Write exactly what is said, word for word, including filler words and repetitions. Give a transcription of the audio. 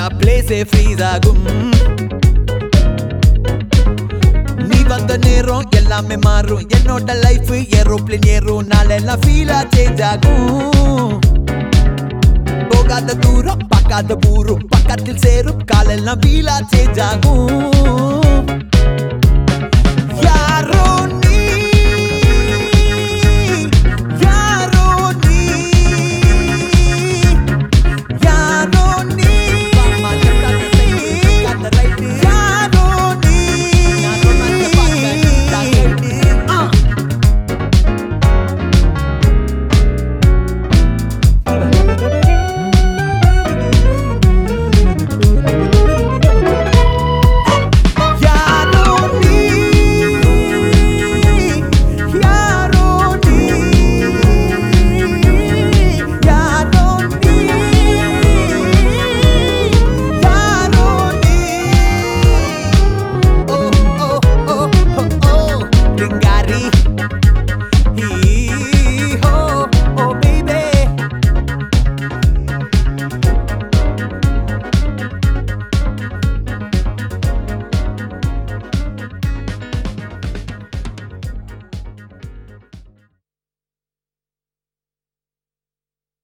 place freeze ஆகும் நீ வந்த நேரம் எல்லாமே மாறும் என்னோட லைஃப் ஏரோப்ளேன் ஏறும் நாளெல்லாம் ஃபீலா சேஞ்ச் ஆகும் போகாத தூரம் பார்க்காத பூரும் பக்கத்தில் சேரும் காலெல்லாம் ஃபீலா சேஞ்ச் ஆகும்